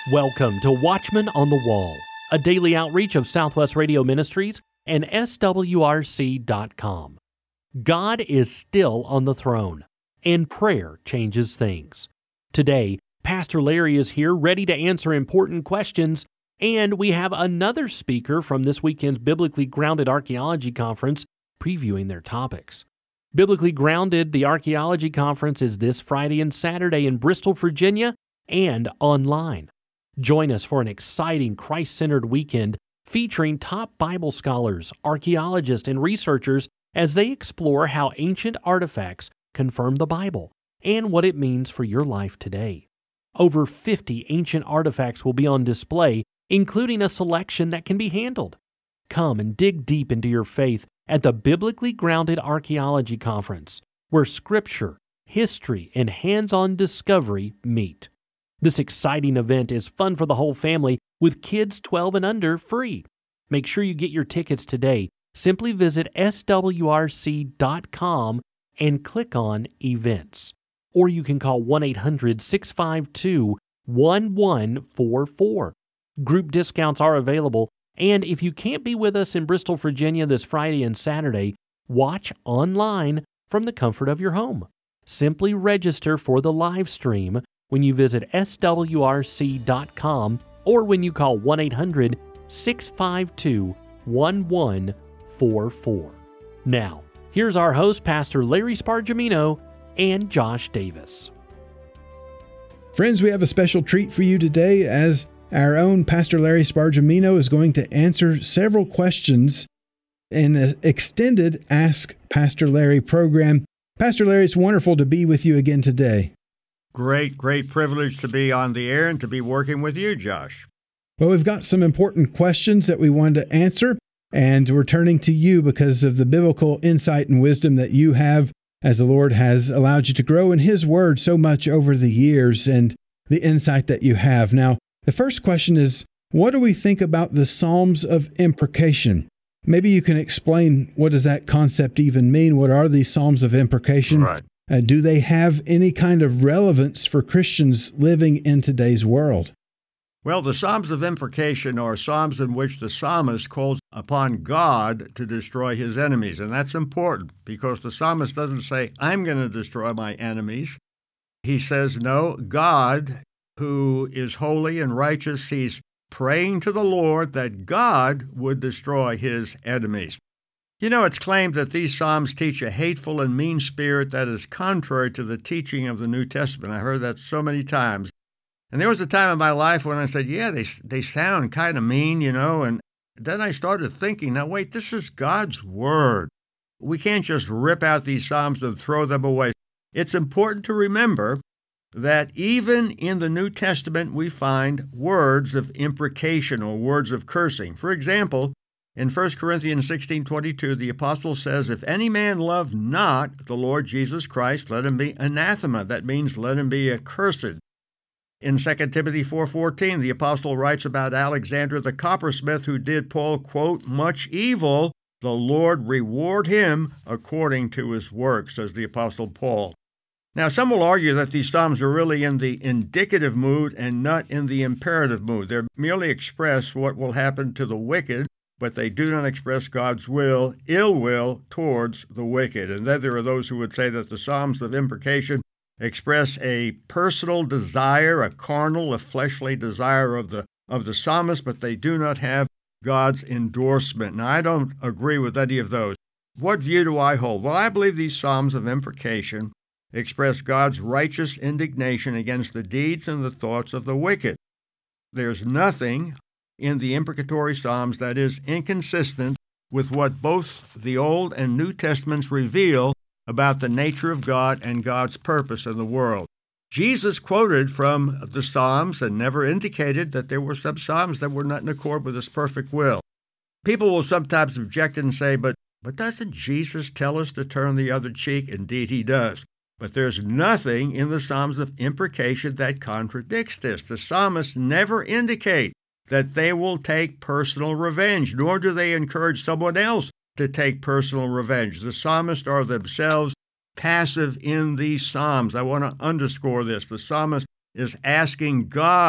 Welcome to Watchmen on the Wall, a daily outreach of Southwest Radio Ministries and SWRC.com. God is still on the throne, and prayer changes things. Today, Pastor Larry is here ready to answer important questions, and we have another speaker from this weekend's Biblically Grounded Archaeology Conference previewing their topics. Biblically Grounded, the Archaeology Conference, is this Friday and Saturday in Bristol, Virginia, and online. Join us for an exciting Christ-centered weekend featuring top Bible scholars, archaeologists, and researchers as they explore how ancient artifacts confirm the Bible and what it means for your life today. Over 50 ancient artifacts will be on display, including a selection that can be handled. Come and dig deep into your faith at the Biblically Grounded Archaeology Conference, where Scripture, history, and hands-on discovery meet. This exciting event is fun for the whole family, with kids 12 and under free. Make sure you get your tickets today. Simply visit swrc.com and click on Events. Or you can call 1-800-652-1144. Group discounts are available, and if you can't be with us in Bristol, Virginia this Friday and Saturday, watch online from the comfort of your home. Simply register for the live stream when you visit swrc.com or when you call 1-800-652-1144. Now, here's our host, Pastor Larry Spargimino and Josh Davis. Friends, we have a special treat for you today as our own Pastor Larry Spargimino is going to answer several questions in an extended Ask Pastor Larry program. Pastor Larry, it's wonderful to be with you again today. Great privilege to be on the air and to be working with you, Josh. Well, we've got some important questions that we wanted to answer, and we're turning to you because of the biblical insight and wisdom that you have as the Lord has allowed you to grow in His Word so much over the years and the insight that you have. Now, the first question is, what do we think about the Psalms of Imprecation? Maybe you can explain, what does that concept even mean? What are these Psalms of Imprecation? Right. Do they have any kind of relevance for Christians living in today's world? Well, the Psalms of Imprecation are psalms in which the psalmist calls upon God to destroy his enemies. And that's important because the psalmist doesn't say, I'm going to destroy my enemies. He says, no, God, who is holy and righteous, he's praying to the Lord that God would destroy his enemies. You know, it's claimed that these psalms teach a hateful and mean spirit that is contrary to the teaching of the New Testament. I heard that so many times. And there was a time in my life when I said, yeah, they sound kind of mean, you know, and then I started thinking, now wait, this is God's Word. We can't just rip out these psalms and throw them away. It's important to remember that even in the New Testament we find words of imprecation or words of cursing. For example, in 1 Corinthians 16:22, the apostle says, if any man love not the Lord Jesus Christ, let him be anathema. That means let him be accursed. In 2 Timothy 4:14, the apostle writes about Alexander the coppersmith who did Paul, quote, much evil, the Lord reward him according to his works, says the apostle Paul. Now, some will argue that these psalms are really in the indicative mood and not in the imperative mood. They merely express what will happen to the wicked, but they do not express God's ill will towards the wicked. And then there are those who would say that the Psalms of Imprecation express a personal desire, a carnal, a fleshly desire of the psalmist, but they do not have God's endorsement. Now, I don't agree with any of those. What view do I hold? Well, I believe these Psalms of Imprecation express God's righteous indignation against the deeds and the thoughts of the wicked. There's nothing in the imprecatory Psalms that is inconsistent with what both the Old and New Testaments reveal about the nature of God and God's purpose in the world. Jesus quoted from the Psalms and never indicated that there were some Psalms that were not in accord with His perfect will. People will sometimes object and say, but doesn't Jesus tell us to turn the other cheek? Indeed, He does. But there's nothing in the Psalms of Imprecation that contradicts this. The psalmists never indicate that they will take personal revenge, nor do they encourage someone else to take personal revenge. The psalmists are themselves passive in these psalms. I want to underscore this. The psalmist is asking God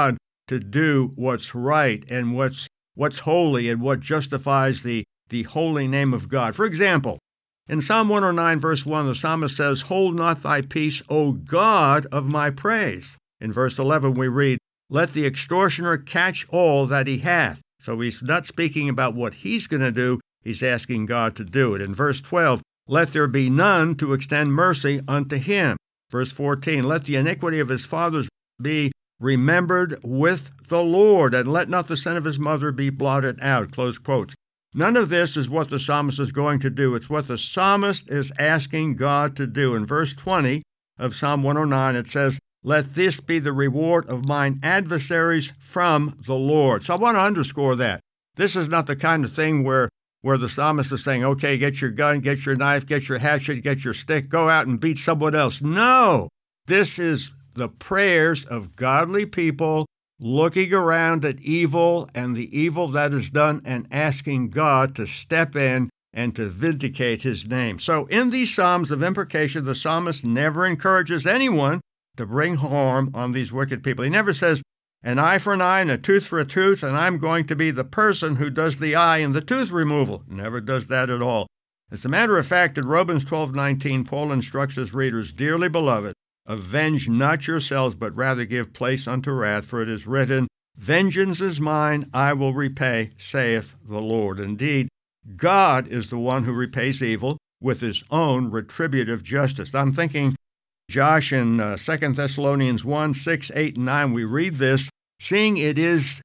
to do what's right and what's holy and what justifies the holy name of God. For example, in Psalm 109, verse 1, the psalmist says, "Hold not thy peace, O God of my praise." In verse 11, we read, "Let the extortioner catch all that he hath." So he's not speaking about what he's going to do. He's asking God to do it. In verse 12, "Let there be none to extend mercy unto him." Verse 14, "Let the iniquity of his fathers be remembered with the Lord, and let not the sin of his mother be blotted out." Close quotes. None of this is what the psalmist is going to do. It's what the psalmist is asking God to do. In verse 20 of Psalm 109, it says, "Let this be the reward of mine adversaries from the Lord." So I want to underscore that. This is not the kind of thing where the psalmist is saying, okay, get your gun, get your knife, get your hatchet, get your stick, go out and beat someone else. No, this is the prayers of godly people looking around at evil and the evil that is done and asking God to step in and to vindicate his name. So in these Psalms of imprecation, the psalmist never encourages anyone to bring harm on these wicked people. He never says, an eye for an eye and a tooth for a tooth, and I'm going to be the person who does the eye and the tooth removal. Never does that at all. As a matter of fact, in Romans 12:19, Paul instructs his readers, "Dearly beloved, avenge not yourselves, but rather give place unto wrath, for it is written, Vengeance is mine, I will repay, saith the Lord." Indeed, God is the one who repays evil with his own retributive justice. I'm thinking, Josh, in 2 Thessalonians 1, 6, 8, and 9, we read this, "Seeing it is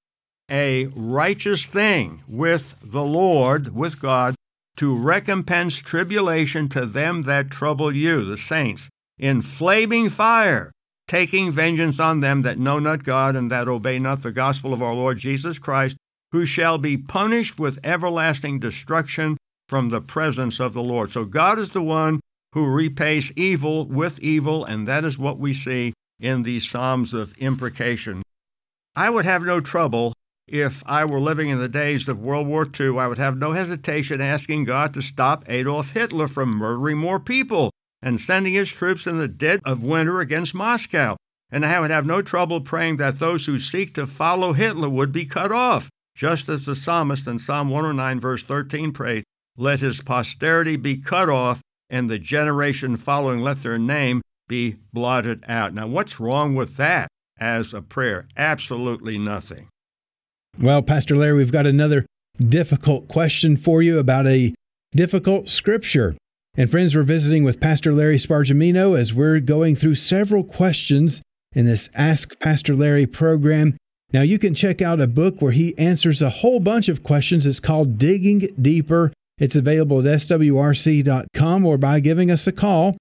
a righteous thing with the Lord, with God, to recompense tribulation to them that trouble you," the saints, "in flaming fire, taking vengeance on them that know not God and that obey not the gospel of our Lord Jesus Christ, who shall be punished with everlasting destruction from the presence of the Lord." So God is the one who repays evil with evil, and that is what we see in these Psalms of imprecation. I would have no trouble if I were living in the days of World War II. I would have no hesitation asking God to stop Adolf Hitler from murdering more people and sending his troops in the dead of winter against Moscow. And I would have no trouble praying that those who seek to follow Hitler would be cut off, just as the psalmist in Psalm 109, verse 13 prayed, "Let his posterity be cut off, and the generation following, let their name be blotted out." Now, what's wrong with that as a prayer? Absolutely nothing. Well, Pastor Larry, we've got another difficult question for you about a difficult scripture. And friends, we're visiting with Pastor Larry Spargimino as we're going through several questions in this Ask Pastor Larry program. Now, you can check out a book where he answers a whole bunch of questions. It's called Digging Deeper. It's available at swrc.com or by giving us a call,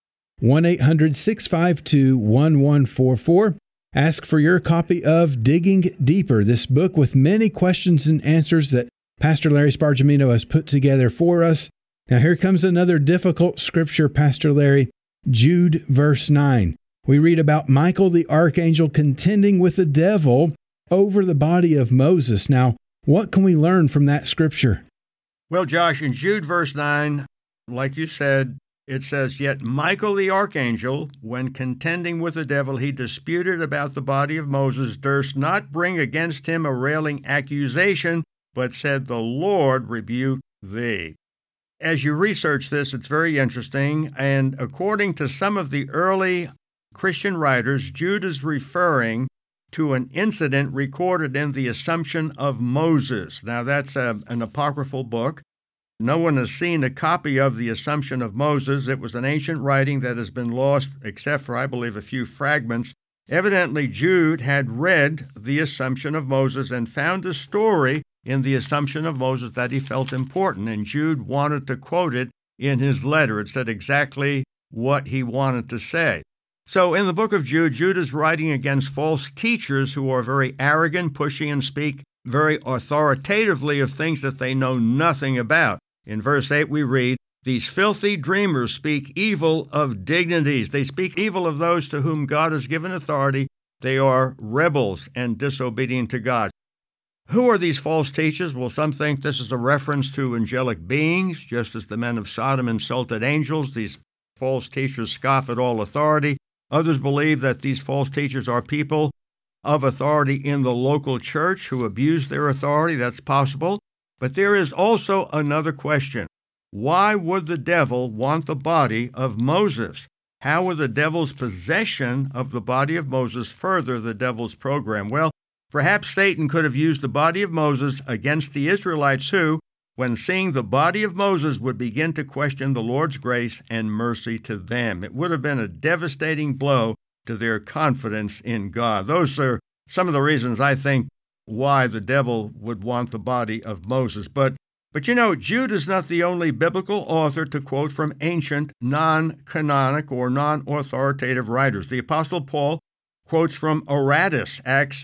1-800-652-1144. Ask for your copy of Digging Deeper, this book with many questions and answers that Pastor Larry Spargimino has put together for us. Now here comes another difficult scripture, Pastor Larry, Jude verse 9. We read about Michael the archangel contending with the devil over the body of Moses. Now, what can we learn from that scripture? Well, Josh, in Jude verse 9, like you said, it says, "Yet Michael the archangel, when contending with the devil, he disputed about the body of Moses, durst not bring against him a railing accusation, but said, The Lord rebuke thee." As you research this, it's very interesting, and according to some of the early Christian writers, Jude is referring to an incident recorded in the Assumption of Moses. Now, that's an apocryphal book. No one has seen a copy of the Assumption of Moses. It was an ancient writing that has been lost, except for, I believe, a few fragments. Evidently, Jude had read the Assumption of Moses and found a story in the Assumption of Moses that he felt important, and Jude wanted to quote it in his letter. It said exactly what he wanted to say. So in the book of Jude, Jude is writing against false teachers who are very arrogant, pushy, and speak very authoritatively of things that they know nothing about. In verse 8 we read, "These filthy dreamers speak evil of dignities." They speak evil of those to whom God has given authority. They are rebels and disobedient to God. Who are these false teachers? Well, some think this is a reference to angelic beings, just as the men of Sodom insulted angels. These false teachers scoff at all authority. Others believe that these false teachers are people of authority in the local church who abuse their authority. That's possible. But there is also another question. Why would the devil want the body of Moses? How would the devil's possession of the body of Moses further the devil's program? Well, perhaps Satan could have used the body of Moses against the Israelites who, when seeing the body of Moses, would begin to question the Lord's grace and mercy to them. It would have been a devastating blow to their confidence in God. Those are some of the reasons I think why the devil would want the body of Moses. But you know, Jude is not the only biblical author to quote from ancient, non-canonic or non-authoritative writers. The Apostle Paul quotes from Aratus, Acts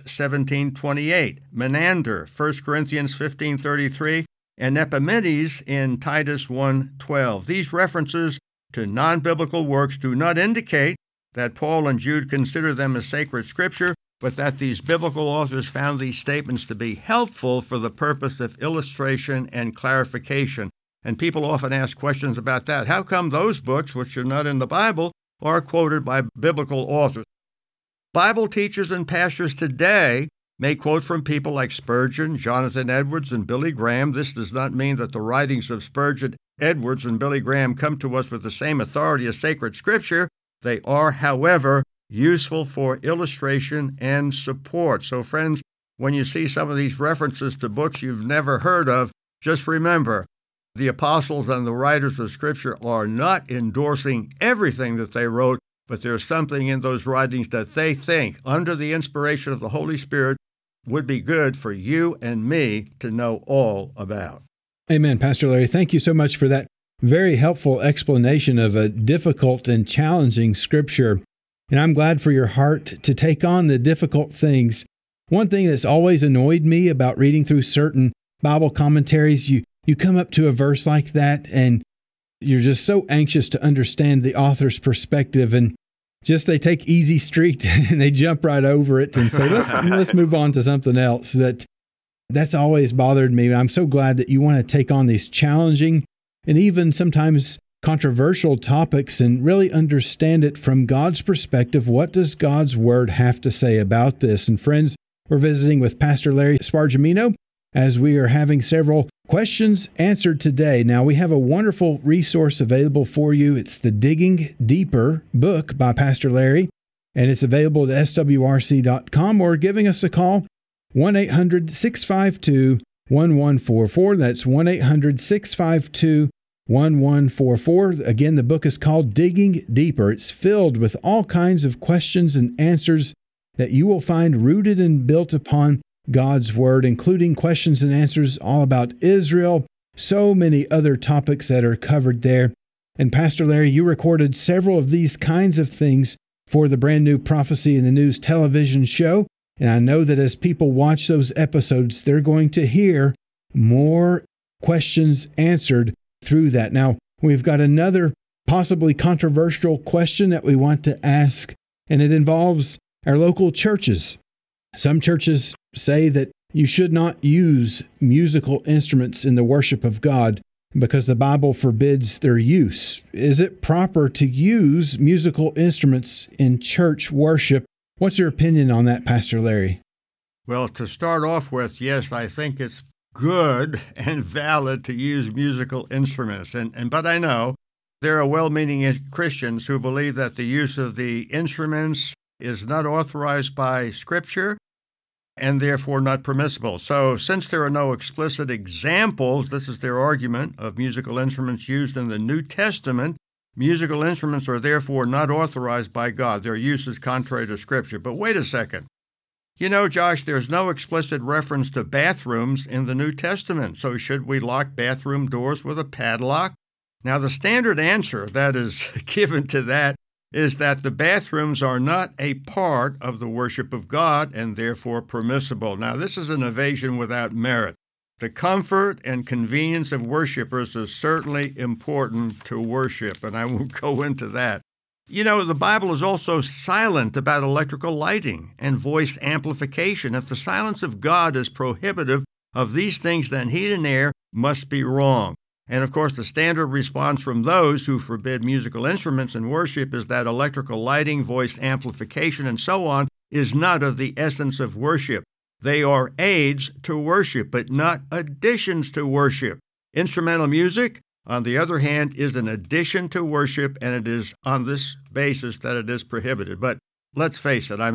17:28, Menander, 1 Corinthians 15:33, and Epimenides in Titus 1:12. These references to non-biblical works do not indicate that Paul and Jude consider them as sacred scripture, but that these biblical authors found these statements to be helpful for the purpose of illustration and clarification. And people often ask questions about that. How come those books, which are not in the Bible, are quoted by biblical authors? Bible teachers and pastors today may quote from people like Spurgeon, Jonathan Edwards, and Billy Graham. This does not mean that the writings of Spurgeon, Edwards, and Billy Graham come to us with the same authority as sacred scripture. They are, however, useful for illustration and support. So, friends, when you see some of these references to books you've never heard of, just remember, the apostles and the writers of Scripture are not endorsing everything that they wrote, but there's something in those writings that they think, under the inspiration of the Holy Spirit, would be good for you and me to know all about. Amen, Pastor Larry. Thank you so much for that very helpful explanation of a difficult and challenging Scripture. And I'm glad for your heart to take on the difficult things. One thing that's always annoyed me about reading through certain Bible commentaries, you come up to a verse like that and you're just so anxious to understand the author's perspective, and just they take easy street and they jump right over it and say, let's move on to something else. That's always bothered me. I'm so glad that you want to take on these challenging and even sometimes controversial topics and really understand it from God's perspective. What does God's Word have to say about this? And friends, we're visiting with Pastor Larry Spargimino as we are having several questions answered today. Now, we have a wonderful resource available for you. It's the Digging Deeper book by Pastor Larry, and it's available at swrc.com or giving us a call, 1-800-652-1144. That's 1-800-652-1144. Again, the book is called Digging Deeper. It's filled with all kinds of questions and answers that you will find rooted and built upon God's Word, including questions and answers all about Israel, so many other topics that are covered there. And Pastor Larry, you recorded several of these kinds of things for the brand new Prophecy in the News television show. And I know that as people watch those episodes, they're going to hear more questions answered through that. Now, we've got another possibly controversial question that we want to ask, and it involves our local churches. Some churches say that you should not use musical instruments in the worship of God because the Bible forbids their use. Is it proper to use musical instruments in church worship? What's your opinion on that, Pastor Larry? Well, to start off with, yes, I think it's good and valid to use musical instruments. But I know there are well-meaning Christians who believe that the use of the instruments is not authorized by Scripture and therefore not permissible. So since there are no explicit examples, this is their argument, of musical instruments used in the New Testament, musical instruments are therefore not authorized by God. Their use is contrary to Scripture. But wait a second. You know, Josh, there's no explicit reference to bathrooms in the New Testament. So should we lock bathroom doors with a padlock? Now, the standard answer that is given to that is that the bathrooms are not a part of the worship of God and therefore permissible. Now, this is an evasion without merit. The comfort and convenience of worshipers is certainly important to worship, and I won't go into that. You know, the Bible is also silent about electrical lighting and voice amplification. If the silence of God is prohibitive of these things, then heat and air must be wrong. And of course, the standard response from those who forbid musical instruments in worship is that electrical lighting, voice amplification, and so on is not of the essence of worship. They are aids to worship, but not additions to worship. Instrumental music, on the other hand, is an addition to worship, and it is on this basis that it is prohibited. But let's face it,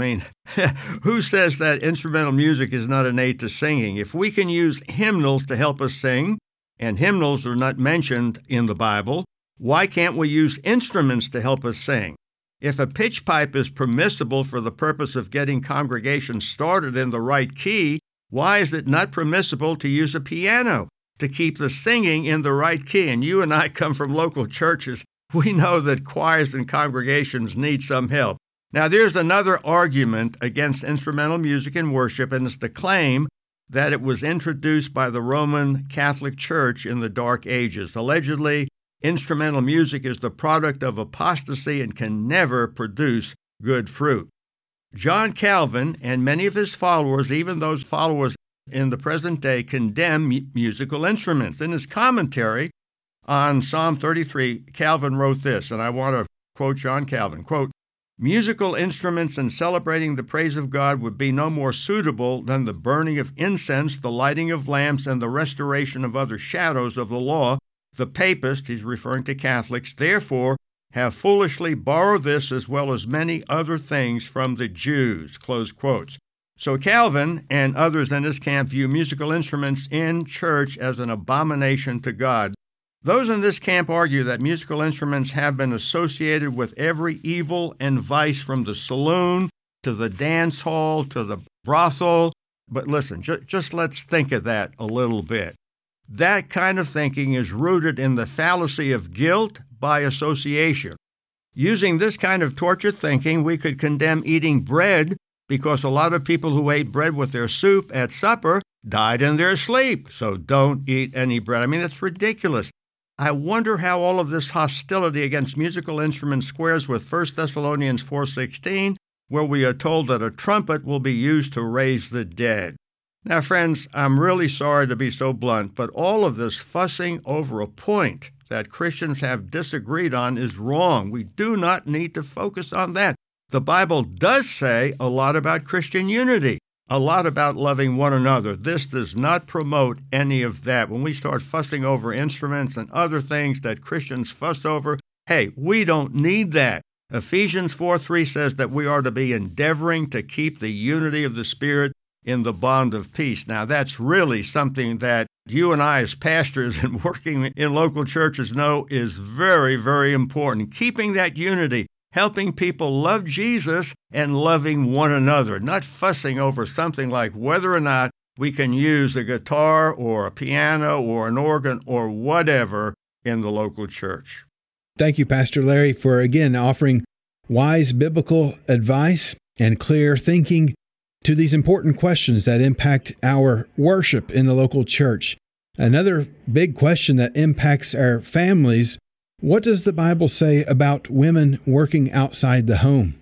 who says that instrumental music is not an aid to singing? If we can use hymnals to help us sing, and hymnals are not mentioned in the Bible, why can't we use instruments to help us sing? If a pitch pipe is permissible for the purpose of getting congregations started in the right key, why is it not permissible to use a piano to keep the singing in the right key? And you and I come from local churches. We know that choirs and congregations need some help. Now, there's another argument against instrumental music in worship, and it's the claim that it was introduced by the Roman Catholic Church in the Dark Ages. Allegedly, instrumental music is the product of apostasy and can never produce good fruit. John Calvin and many of his followers, even those followers in the present day, condemn musical instruments. In his commentary on Psalm 33, Calvin wrote this, and I want to quote John Calvin, quote, "Musical instruments in celebrating the praise of God would be no more suitable than the burning of incense, the lighting of lamps, and the restoration of other shadows of the law. The papists," he's referring to Catholics, "therefore have foolishly borrowed this as well as many other things from the Jews," close quotes. So Calvin and others in his camp view musical instruments in church as an abomination to God. Those in this camp argue that musical instruments have been associated with every evil and vice, from the saloon to the dance hall to the brothel. But listen, just let's think of that a little bit. That kind of thinking is rooted in the fallacy of guilt by association. Using this kind of tortured thinking, we could condemn eating bread, because a lot of people who ate bread with their soup at supper died in their sleep. So don't eat any bread. It's ridiculous. I wonder how all of this hostility against musical instruments squares with 1 Thessalonians 4:16, where we are told that a trumpet will be used to raise the dead. Now, friends, I'm really sorry to be so blunt, but all of this fussing over a point that Christians have disagreed on is wrong. We do not need to focus on that. The Bible does say a lot about Christian unity, a lot about loving one another. This does not promote any of that. When we start fussing over instruments and other things that Christians fuss over, hey, we don't need that. Ephesians 4:3 says that we are to be endeavoring to keep the unity of the Spirit in the bond of peace. Now, that's really something that you and I as pastors and working in local churches know is very, very important. Keeping that unity, helping people love Jesus and loving one another, not fussing over something like whether or not we can use a guitar or a piano or an organ or whatever in the local church. Thank you, Pastor Larry, for again offering wise biblical advice and clear thinking to these important questions that impact our worship in the local church. Another big question that impacts our families: what does the Bible say about women working outside the home?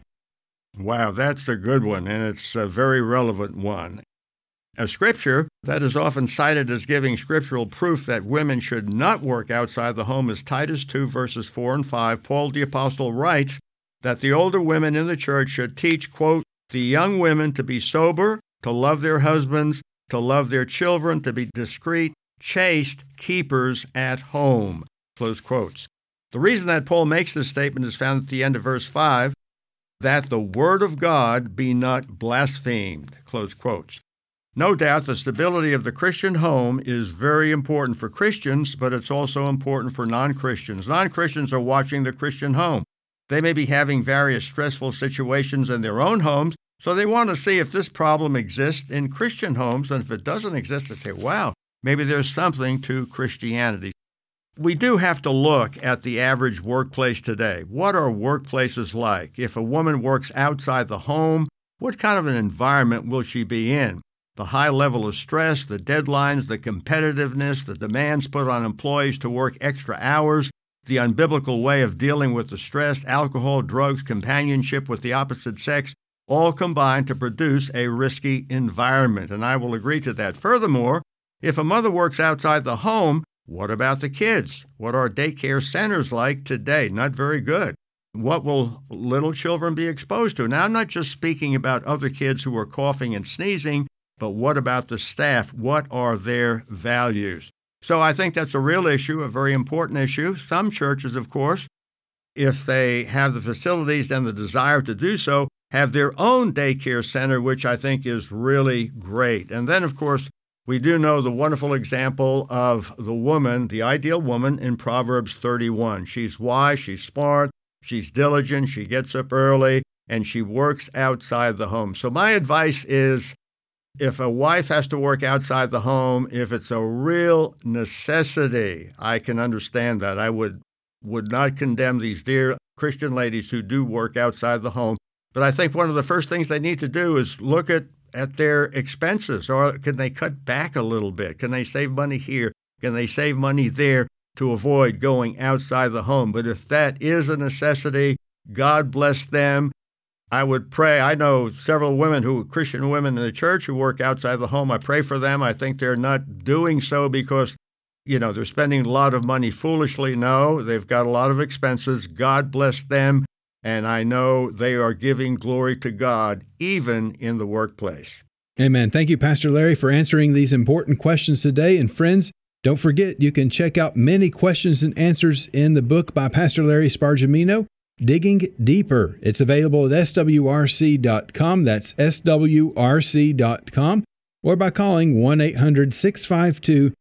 Wow, that's a good one, and it's a very relevant one. A scripture that is often cited as giving scriptural proof that women should not work outside the home is Titus 2, verses 4 and 5. Paul the Apostle writes that the older women in the church should teach, quote, the young women to be sober, to love their husbands, to love their children, to be discreet, chaste keepers at home, close quotes. The reason that Paul makes this statement is found at the end of verse 5, that the word of God be not blasphemed, close quotes. No doubt the stability of the Christian home is very important for Christians, but it's also important for non-Christians. Non-Christians are watching the Christian home. They may be having various stressful situations in their own homes, so they want to see if this problem exists in Christian homes, and if it doesn't exist, they say, wow, maybe there's something to Christianity. We do have to look at the average workplace today. What are workplaces like? If a woman works outside the home, what kind of an environment will she be in? The high level of stress, the deadlines, the competitiveness, the demands put on employees to work extra hours, the unbiblical way of dealing with the stress, alcohol, drugs, companionship with the opposite sex, all combine to produce a risky environment, and I will agree to that. Furthermore, if a mother works outside the home, what about the kids? What are daycare centers like today? Not very good. what will little children be exposed to? Now, I'm not just speaking about other kids who are coughing and sneezing, but what about the staff? What are their values? So I think that's a real issue, a very important issue. Some churches, of course, if they have the facilities and the desire to do so, have their own daycare center, which I think is really great. And then, of course, we do know the wonderful example of the woman, the ideal woman in Proverbs 31. She's wise, she's smart, she's diligent, she gets up early, and she works outside the home. So my advice is, if a wife has to work outside the home, if it's a real necessity, I can understand that. I would not condemn these dear Christian ladies who do work outside the home. But I think one of the first things they need to do is look at their expenses. Or can they cut back a little bit? Can they save money here? Can they save money there to avoid going outside the home? But if that is a necessity, God bless them. I would pray. I know several women Christian women in the church who work outside the home. I pray for them. I think they're not doing so because, they're spending a lot of money foolishly. No, they've got a lot of expenses. God bless them. And I know they are giving glory to God, even in the workplace. Amen. Thank you, Pastor Larry, for answering these important questions today. And friends, don't forget, you can check out many questions and answers in the book by Pastor Larry Spargimino, Digging Deeper. It's available at swrc.com. That's swrc.com. Or by calling 1-800-652-1144,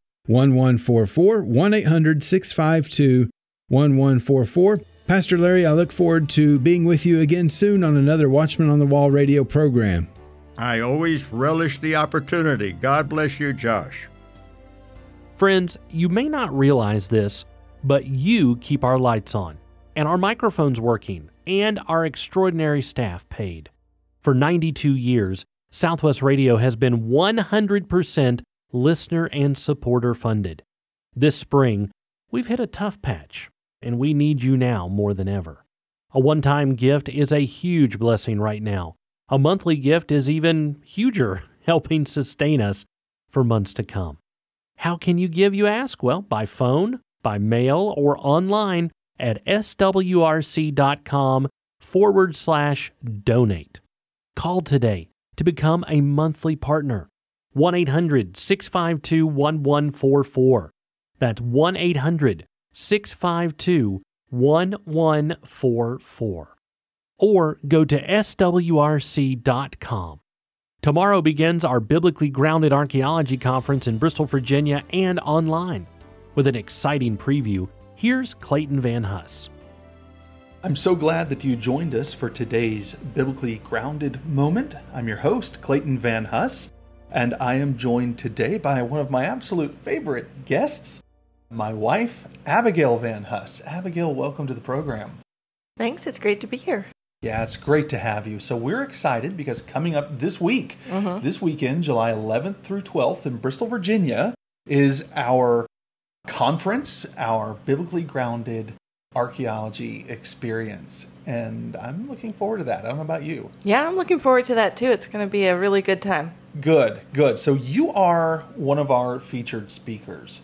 1-800-652-1144. Pastor Larry, I look forward to being with you again soon on another Watchman on the Wall radio program. I always relish the opportunity. God bless you, Josh. Friends, you may not realize this, but you keep our lights on, and our microphones working, and our extraordinary staff paid. For 92 years, Southwest Radio has been 100% listener and supporter funded. This spring, we've hit a tough patch, and we need you now more than ever. A one-time gift is a huge blessing right now. A monthly gift is even huger, helping sustain us for months to come. How can you give, you ask? Well, by phone, by mail, or online at swrc.com/donate. Call today to become a monthly partner. 1-800-652-1144. That's 1-800-652-1144. Or go to swrc.com. Tomorrow begins our Biblically Grounded Archaeology Conference in Bristol, Virginia, and online. With an exciting preview, here's Clayton Van Huss. I'm so glad that you joined us for today's Biblically Grounded moment. I'm your host, Clayton Van Huss, and I am joined today by one of my absolute favorite guests, my wife, Abigail Van Huss. Abigail, welcome to the program. Thanks. It's great to be here. Yeah, it's great to have you. So we're excited because coming up this week, this weekend, July 11th through 12th in Bristol, Virginia, is our conference, our Biblically Grounded Archaeology Experience. And I'm looking forward to that. I don't know about you. Yeah, I'm looking forward to that too. It's going to be a really good time. Good. So you are one of our featured speakers.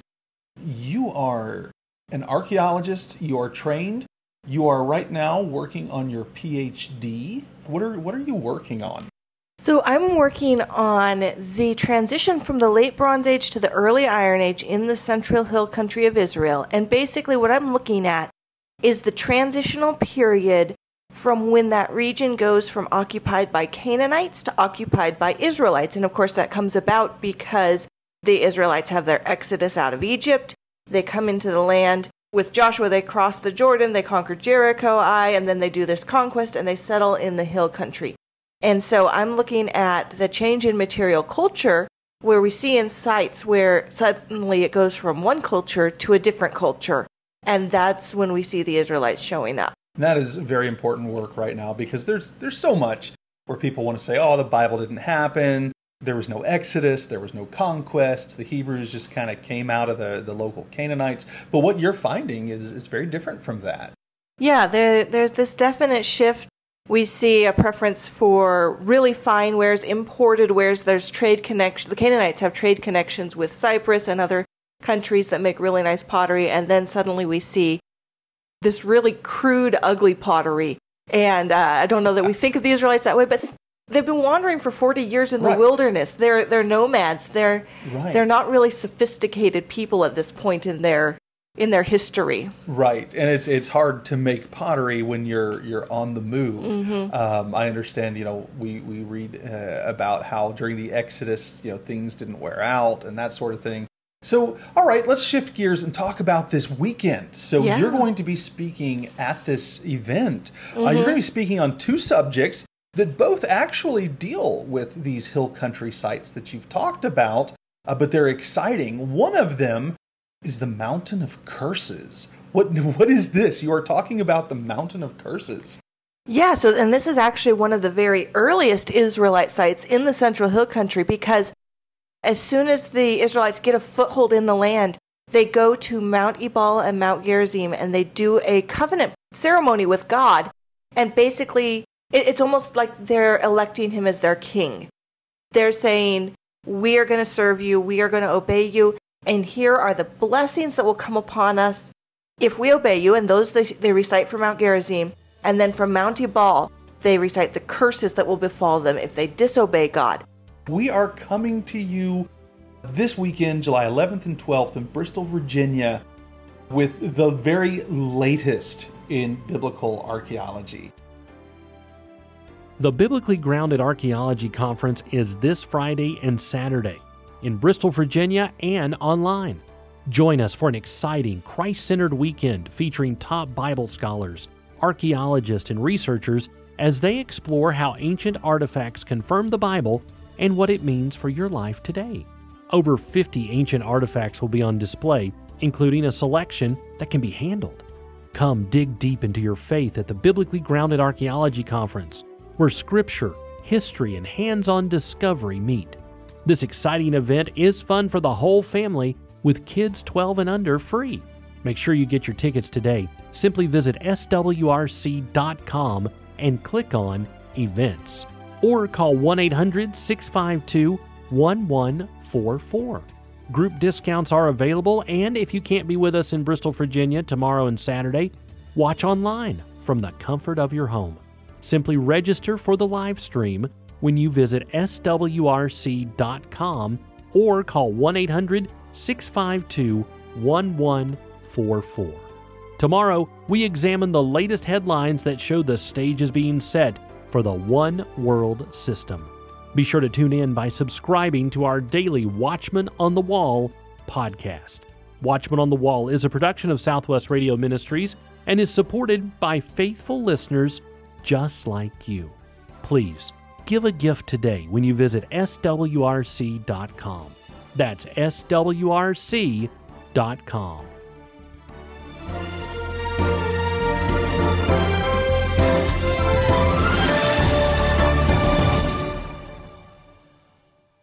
You are an archaeologist. You are trained. You are right now working on your PhD. What are you working on? So I'm working on the transition from the late Bronze Age to the early Iron Age in the Central Hill Country of Israel. And basically what I'm looking at is the transitional period from when that region goes from occupied by Canaanites to occupied by Israelites. And of course that comes about because the Israelites have their exodus out of Egypt. They come into the land. With Joshua, they cross the Jordan, they conquer Jericho, and then they do this conquest, and they settle in the hill country. And so I'm looking at the change in material culture, where we see in sites where suddenly it goes from one culture to a different culture. And that's when we see the Israelites showing up. That is very important work right now, because there's so much where people want to say, oh, the Bible didn't happen. There was no Exodus, there was no conquest, the Hebrews just kind of came out of the local Canaanites. But what you're finding is very different from that. Yeah, there's this definite shift. We see a preference for really fine wares, imported wares. There's trade connection. The Canaanites have trade connections with Cyprus and other countries that make really nice pottery. And then suddenly we see this really crude, ugly pottery. And I don't know that we think of the Israelites that way, but they've been wandering for 40 years in the wilderness. They're nomads. They're not really sophisticated people at this point in their history. Right, and it's hard to make pottery when you're on the move. Mm-hmm. I understand. We read about how during the Exodus, things didn't wear out and that sort of thing. So, all right, let's shift gears and talk about this weekend. So you're going to be speaking at this event. Mm-hmm. You're going to be speaking on two subjects that both actually deal with these hill country sites that you've talked about, but they're exciting. One of them is the Mountain of Curses. What is this? You are talking about the Mountain of Curses. Yeah, and this is actually one of the very earliest Israelite sites in the Central Hill Country, because as soon as the Israelites get a foothold in the land, they go to Mount Ebal and Mount Gerizim, and they do a covenant ceremony with God. And basically, it's almost like they're electing him as their king. They're saying, we are going to serve you, we are going to obey you, and here are the blessings that will come upon us if we obey you. And those they recite from Mount Gerizim. And then from Mount Ebal, they recite the curses that will befall them if they disobey God. We are coming to you this weekend, July 11th and 12th in Bristol, Virginia, with the very latest in biblical archaeology. The Biblically Grounded Archaeology Conference is this Friday and Saturday in Bristol, Virginia, and online. Join us for an exciting, Christ-centered weekend featuring top Bible scholars, archaeologists, and researchers as they explore how ancient artifacts confirm the Bible and what it means for your life today. Over 50 ancient artifacts will be on display, including a selection that can be handled. Come dig deep into your faith at the Biblically Grounded Archaeology Conference, where scripture, history, and hands-on discovery meet. This exciting event is fun for the whole family, with kids 12 and under free. Make sure you get your tickets today. Simply visit swrc.com and click on Events, or call 1-800-652-1144. Group discounts are available, and if you can't be with us in Bristol, Virginia tomorrow and Saturday, watch online from the comfort of your home. Simply register for the live stream when you visit swrc.com or call 1-800-652-1144. Tomorrow, we examine the latest headlines that show the stage is being set for the One World System. Be sure to tune in by subscribing to our daily Watchman on the Wall podcast. Watchman on the Wall is a production of Southwest Radio Ministries and is supported by faithful listeners just like you. Please give a gift today when you visit swrc.com. That's swrc.com.